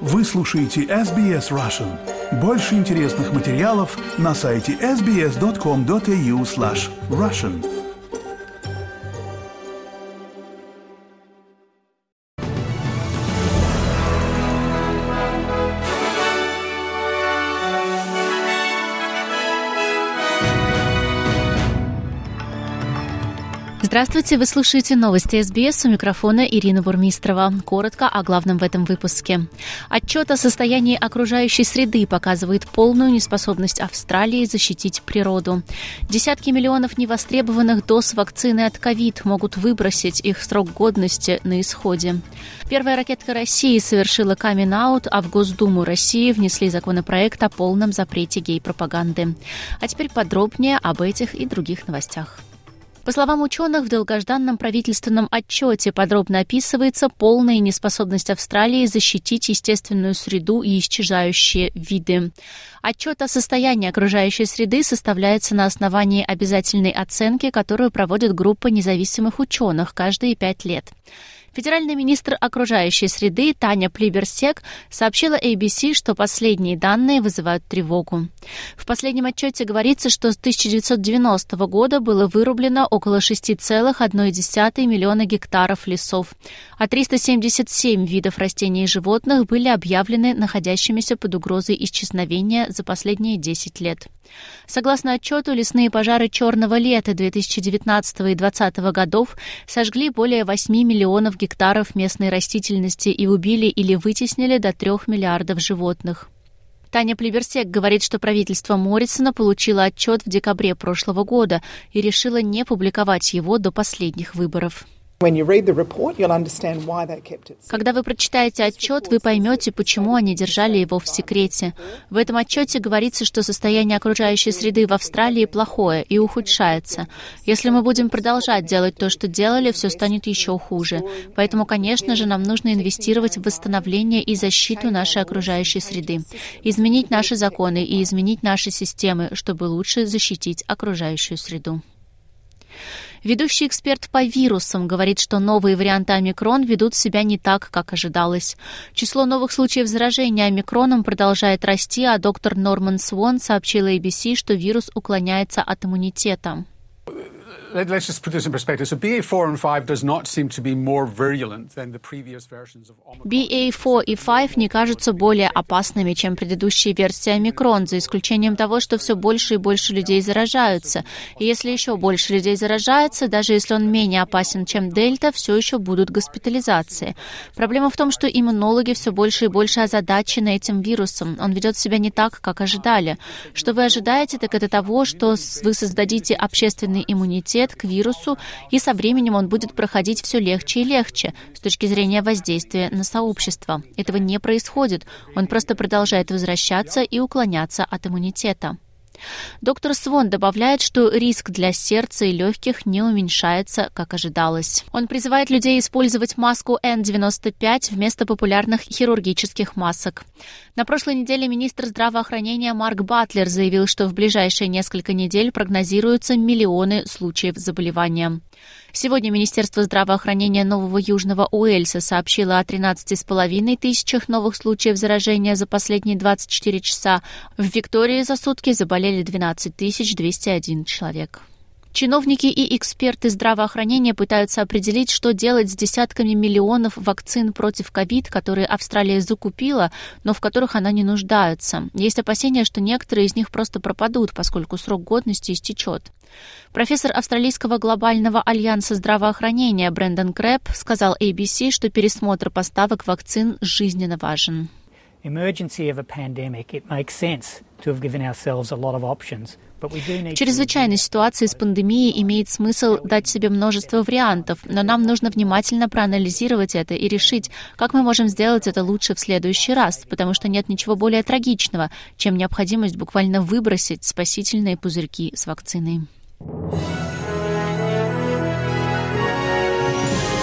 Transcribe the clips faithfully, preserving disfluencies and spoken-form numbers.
Вы слушаете эс би эс Russian. Больше интересных материалов на сайте эс би эс точка ком точка эй ю слэш Russian. Здравствуйте, вы слушаете новости эс би эс, у микрофона Ирина Бурмистрова. Коротко о главном в этом выпуске. Отчет о состоянии окружающей среды показывает полную неспособность Австралии защитить природу. Десятки миллионов невостребованных доз вакцины от ковид могут выбросить их срок годности на исходе. Первая ракетка России совершила камин-аут, а в Госдуму России внесли законопроект о полном запрете гей-пропаганды. А теперь подробнее об этих и других новостях. По словам ученых, в долгожданном правительственном отчете подробно описывается полная неспособность Австралии защитить естественную среду и исчезающие виды. Отчет о состоянии окружающей среды составляется на основании обязательной оценки, которую проводит группа независимых ученых каждые пять лет. Федеральный министр окружающей среды Таня Плиберсек сообщила эй би си, что последние данные вызывают тревогу. В последнем отчете говорится, что с тысяча девятьсот девяностого года было вырублено около шесть целых одна десятая миллиона гектаров лесов, а триста семьдесят семь видов растений и животных были объявлены находящимися под угрозой исчезновения за последние десять лет. Согласно отчету, лесные пожары черного лета две тысячи девятнадцатого и две тысячи двадцатого годов сожгли более восьми миллионов гектаров местной растительности и убили или вытеснили до трех миллиардов животных. Таня Плиберсек говорит, что правительство Моррисона получило отчет в декабре прошлого года и решило не публиковать его до последних выборов. Когда вы прочитаете отчет, вы поймете, почему они держали его в секрете. В этом отчете говорится, что состояние окружающей среды в Австралии плохое и ухудшается. Если мы будем продолжать делать то, что делали, все станет еще хуже. Поэтому, конечно же, нам нужно инвестировать в восстановление и защиту нашей окружающей среды, изменить наши законы и изменить наши системы, чтобы лучше защитить окружающую среду. Ведущий эксперт по вирусам говорит, что новые варианты омикрон ведут себя не так, как ожидалось. Число новых случаев заражения омикроном продолжает расти, а доктор Норман Свон сообщил эй би си, что вирус уклоняется от иммунитета. Let's just put this in perspective. So би эй four and five does not seem to be more virulent than the previous versions of Omicron. би эй four и пять не кажутся более опасными, чем предыдущие версии омикрон, за исключением того, что все больше и больше людей заражаются. И если еще больше людей заражается, даже если он менее опасен, чем дельта, все еще будут госпитализации. Проблема в том, что иммунологи все больше и больше озадачены этим вирусом. Он ведет себя не так, как ожидали. Что вы ожидаете, так это того, что вы создадите общественный иммунитет к вирусу, и со временем он будет проходить все легче и легче с точки зрения воздействия на сообщество. Этого не происходит. Он просто продолжает возвращаться и уклоняться от иммунитета. Доктор Свон добавляет, что риск для сердца и легких не уменьшается, как ожидалось. Он призывает людей использовать маску эн девяносто пять вместо популярных хирургических масок. На прошлой неделе министр здравоохранения Марк Батлер заявил, что в ближайшие несколько недель прогнозируются миллионы случаев заболевания. Сегодня Министерство здравоохранения Нового Южного Уэльса сообщило о тринадцати с половиной тысячах новых случаев заражения за последние двадцать четыре часа. В Виктории за сутки заболели двенадцать тысяч двести один человек. Чиновники и эксперты здравоохранения пытаются определить, что делать с десятками миллионов вакцин против ковид, которые Австралия закупила, но в которых она не нуждается. Есть опасения, что некоторые из них просто пропадут, поскольку срок годности истечет. Профессор Австралийского глобального альянса здравоохранения Брэндон Крэб сказал эй би си, что пересмотр поставок вакцин жизненно важен. В чрезвычайной ситуации с пандемией имеет смысл дать себе множество вариантов, но нам нужно внимательно проанализировать это и решить, как мы можем сделать это лучше в следующий раз, потому что нет ничего более трагичного, чем необходимость буквально выбросить спасительные пузырьки с вакциной.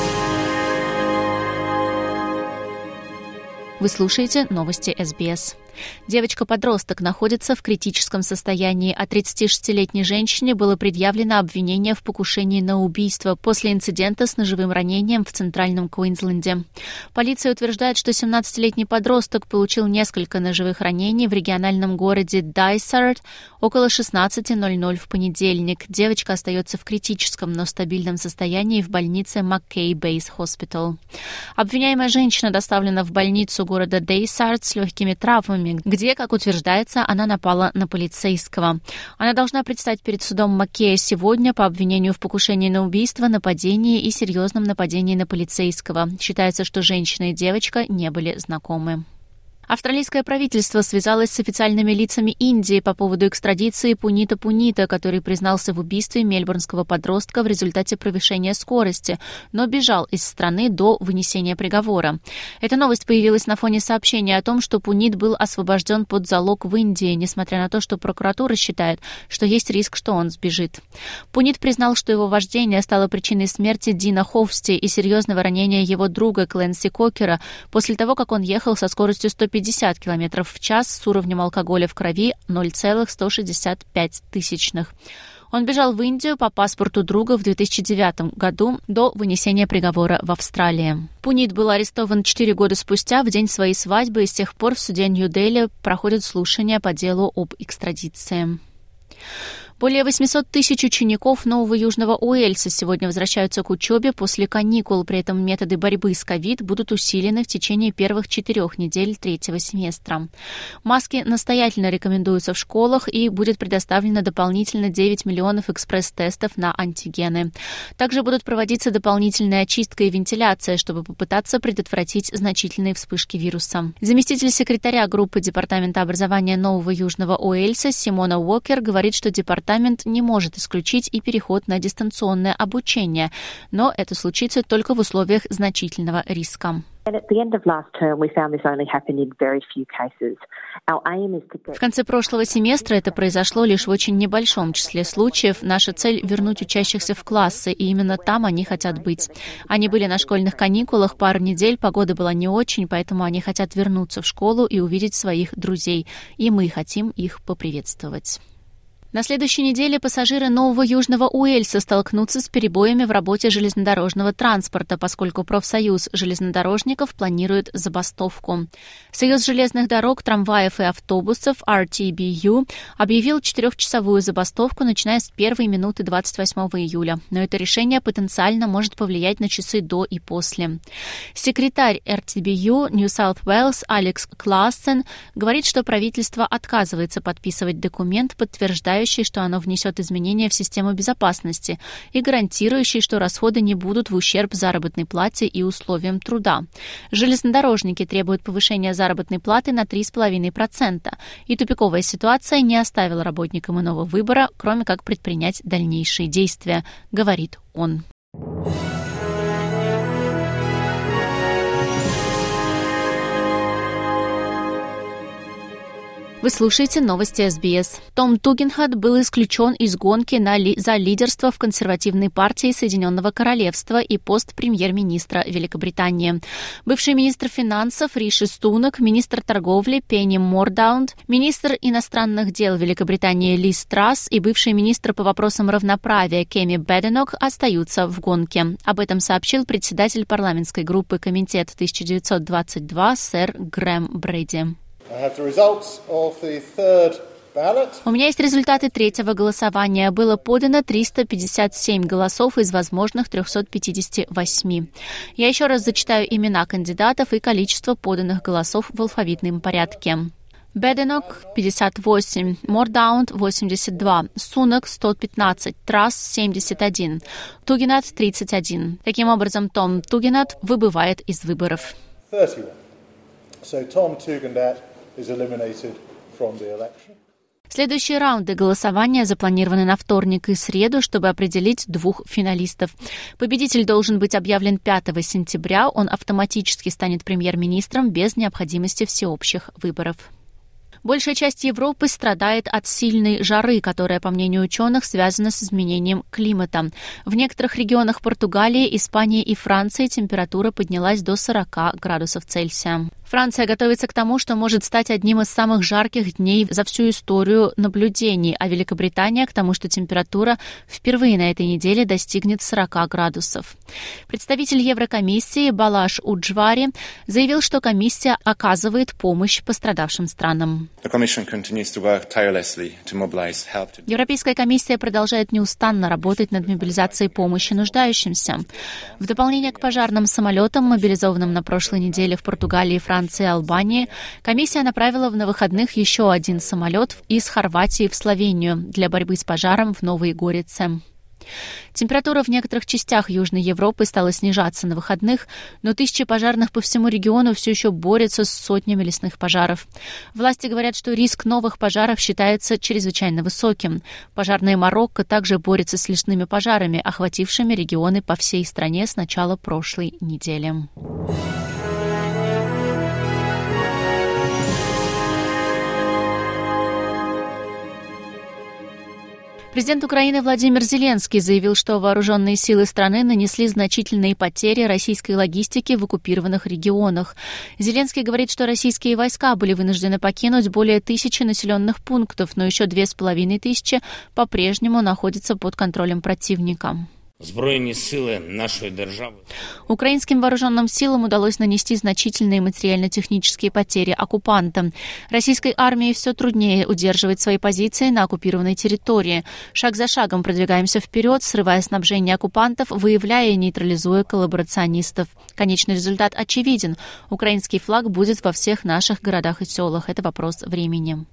Вы слушаете новости эс би эс. Девочка-подросток находится в критическом состоянии, а тридцатишестилетней женщине было предъявлено обвинение в покушении на убийство после инцидента с ножевым ранением в центральном Квинсленде. Полиция утверждает, что семнадцатилетний подросток получил несколько ножевых ранений в региональном городе Дайсард около шестнадцати ноль-ноль в понедельник. Девочка остается в критическом, но стабильном состоянии в больнице Маккей Бейс Хоспитал. Обвиняемая женщина доставлена в больницу города Дайсард с легкими травмами, где, как утверждается, она напала на полицейского. Она должна предстать перед судом Маккея сегодня по обвинению в покушении на убийство, нападении и серьезном нападении на полицейского. Считается, что женщина и девочка не были знакомы. Австралийское правительство связалось с официальными лицами Индии по поводу экстрадиции Пунита Пунита, который признался в убийстве мельбурнского подростка в результате превышения скорости, но бежал из страны до вынесения приговора. Эта новость появилась на фоне сообщения о том, что Пунит был освобожден под залог в Индии, несмотря на то, что прокуратура считает, что есть риск, что он сбежит. Пунит признал, что его вождение стало причиной смерти Дина Хофсти и серьезного ранения его друга Кленси Кокера после того, как он ехал со скоростью сто пятьдесят километров в час с уровнем алкоголя в крови ноль целых сто шестьдесят пять тысячных. Он бежал в Индию по паспорту друга в две тысячи девятом году до вынесения приговора в Австралии. Пунит был арестован четыре года спустя, в день своей свадьбы, и с тех пор в суде Нью-Дели проходят слушания по делу об экстрадиции. Более восемьсот тысяч учеников Нового Южного Уэльса сегодня возвращаются к учебе после каникул. При этом методы борьбы с ковид будут усилены в течение первых четырех недель третьего семестра. Маски настоятельно рекомендуются в школах, и будет предоставлено дополнительно девять миллионов экспресс-тестов на антигены. Также будут проводиться дополнительная очистка и вентиляция, чтобы попытаться предотвратить значительные вспышки вируса. Заместитель секретаря группы Департамента образования Нового Южного Уэльса Симона Уокер говорит, что департамент не может исключить и переход на дистанционное обучение, но это случится только в условиях значительного риска. В конце прошлого семестра это произошло лишь в очень небольшом числе случаев. Наша цель — вернуть учащихся в классы, и именно там они хотят быть. Они были на школьных каникулах пару недель, погода была не очень, поэтому они хотят вернуться в школу и увидеть своих друзей, и мы хотим их поприветствовать. На следующей неделе пассажиры Нового Южного Уэльса столкнутся с перебоями в работе железнодорожного транспорта, поскольку профсоюз железнодорожников планирует забастовку. Союз железных дорог, трамваев и автобусов ар ти би ю объявил четырехчасовую забастовку, начиная с первой минуты двадцать восьмого июля. Но это решение потенциально может повлиять на часы до и после. Секретарь ар ти би ю New South Wales Алекс Классен говорит, что правительство отказывается подписывать документ, подтверждающий, что оно внесет изменения в систему безопасности и гарантирующий, что расходы не будут в ущерб заработной плате и условиям труда. Железнодорожники требуют повышения заработной платы на три целых пять десятых процента, и тупиковая ситуация не оставила работникам иного выбора, кроме как предпринять дальнейшие действия, говорит он. Вы слушаете новости эс би эс. Том Тугенхат был исключен из гонки на ли... за лидерство в консервативной партии Соединенного Королевства и пост премьер-министра Великобритании. Бывший министр финансов Риши Сунак, министр торговли Пенни Мордаунд, министр иностранных дел Великобритании Лиз Трасс и бывший министр по вопросам равноправия Кеми Беденок остаются в гонке. Об этом сообщил председатель парламентской группы Комитет тысяча девятьсот двадцать два сэр Грэм Брэди. У меня есть результаты третьего голосования. Было подано триста пятьдесят семь голосов из возможных трехсот пятидесяти восьми. Я еще раз зачитаю имена кандидатов и количество поданных голосов в алфавитном порядке. Беденок – пятьдесят восемь, Мордаунд – восемьдесят два, Сунак – сто пятнадцать, Трасс – семьдесят один, Тугенат – тридцать один. Таким образом, Том Тугенат выбывает из выборов. So Tom Tugendhat is eliminated from the election. Следующие раунды голосования запланированы на вторник и среду, чтобы определить двух финалистов. Победитель должен быть объявлен пятого сентября. Он автоматически станет премьер-министром без необходимости всеобщих выборов. Большая часть Европы страдает от сильной жары, которая, по мнению ученых, связана с изменением климата. В некоторых регионах Португалии, Испании и Франции температура поднялась до сорока градусов Цельсия. Франция готовится к тому, что может стать одним из самых жарких дней за всю историю наблюдений, а Великобритания к тому, что температура впервые на этой неделе достигнет сорок градусов. Представитель Еврокомиссии Балаш Уджвари заявил, что комиссия оказывает помощь пострадавшим странам. Европейская комиссия продолжает неустанно работать над мобилизацией помощи нуждающимся. В дополнение к пожарным самолетам, мобилизованным на прошлой неделе в Португалии, Франции и Албании, комиссия направила на выходных еще один самолет из Хорватии в Словению для борьбы с пожаром в Новой Горице. Температура в некоторых частях Южной Европы стала снижаться на выходных, но тысячи пожарных по всему региону все еще борются с сотнями лесных пожаров. Власти говорят, что риск новых пожаров считается чрезвычайно высоким. Пожарные Марокко также борются с лесными пожарами, охватившими регионы по всей стране с начала прошлой недели. Президент Украины Владимир Зеленский заявил, что вооруженные силы страны нанесли значительные потери российской логистике в оккупированных регионах. Зеленский говорит, что российские войска были вынуждены покинуть более тысячи населенных пунктов, но еще две с половиной тысячи по-прежнему находятся под контролем противника. Украинским вооруженным силам удалось нанести значительные материально-технические потери оккупантам. Российской армии все труднее удерживать свои позиции на оккупированной территории. Шаг за шагом продвигаемся вперед, срывая снабжение оккупантов, выявляя и нейтрализуя коллаборационистов. Конечный результат очевиден. Украинский флаг будет во всех наших городах и селах. Это вопрос времени.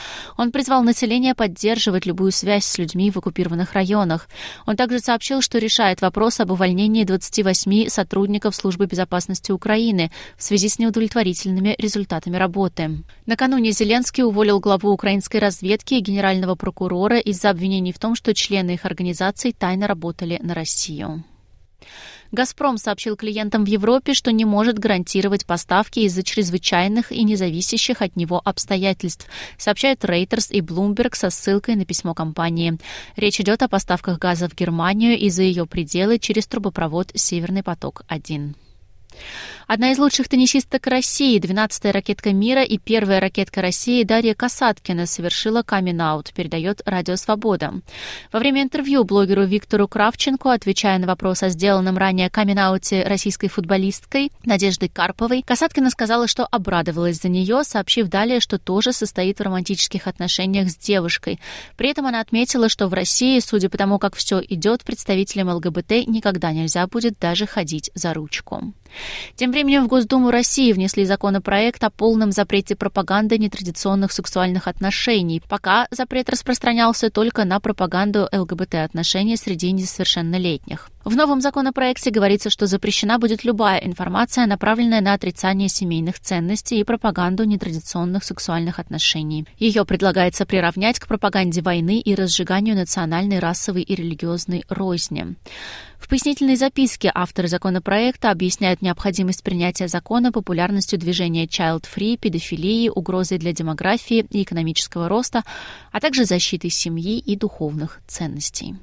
Он призвал население поддерживать любую связь с людьми в оккупированных районах. Он также сообщил, что решает вопрос об увольнении двадцати восьми сотрудников Службы безопасности Украины в связи с неудовлетворительными результатами работы. Накануне Зеленский уволил главу украинской разведки и генерального прокурора из-за обвинений в том, что члены их организаций тайно работали на Россию. «Газпром» сообщил клиентам в Европе, что не может гарантировать поставки из-за чрезвычайных и независящих от него обстоятельств, сообщают Reuters и Bloomberg со ссылкой на письмо компании. Речь идет о поставках газа в Германию и за ее пределы через трубопровод «Северный поток-один». Одна из лучших теннисисток России, двенадцатая ракетка мира и первая ракетка России Дарья Касаткина совершила камин-аут, передает Радио Свобода. Во время интервью блогеру Виктору Кравченко, отвечая на вопрос о сделанном ранее камин-ауте российской футболисткой Надеждой Карповой, Касаткина сказала, что обрадовалась за нее, сообщив далее, что тоже состоит в романтических отношениях с девушкой. При этом она отметила, что в России, судя по тому, как все идет, представителям ЛГБТ никогда нельзя будет даже ходить за ручку. Тем временем в Госдуму России внесли законопроект о полном запрете пропаганды нетрадиционных сексуальных отношений. Пока запрет распространялся только на пропаганду ЛГБТ-отношений среди несовершеннолетних. В новом законопроекте говорится, что запрещена будет любая информация, направленная на отрицание семейных ценностей и пропаганду нетрадиционных сексуальных отношений. Ее предлагается приравнять к пропаганде войны и разжиганию национальной, расовой и религиозной розни. В пояснительной записке авторы законопроекта объясняют необходимость принятия закона популярностью движения Child Free, педофилии, угрозой для демографии и экономического роста, а также защитой семьи и духовных ценностей.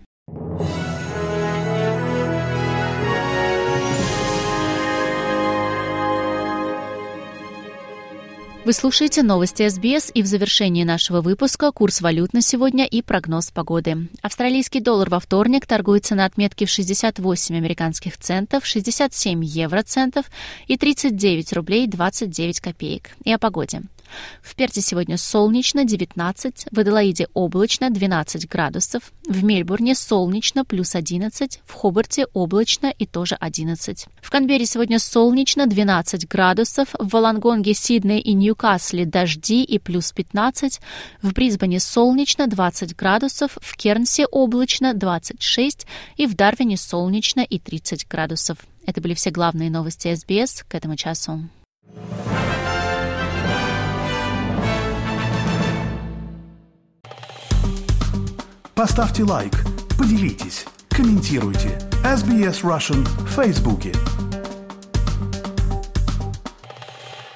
Вы слушаете новости эс би эс, и в завершении нашего выпуска курс валют на сегодня и прогноз погоды. Австралийский доллар во вторник торгуется на отметке в шестьдесят восемь американских центов, шестьдесят семь евроцентов и тридцать девять рублей двадцать девять копеек. И о погоде. В Перте сегодня солнечно, девятнадцать, в Аделаиде облачно, двенадцать градусов, в Мельбурне солнечно, плюс одиннадцать, в Хобарте облачно и тоже одиннадцать. В Канберре сегодня солнечно, двенадцать градусов, в Волонгонге, Сиднее и Ньюкасле дожди и плюс пятнадцать, в Брисбене солнечно, двадцать градусов, в Кернсе облачно, двадцать шесть и в Дарвине солнечно и тридцать градусов. Это были все главные новости эс би эс к этому часу. Поставьте лайк, поделитесь, комментируйте. эс би эс Russian в Фейсбуке.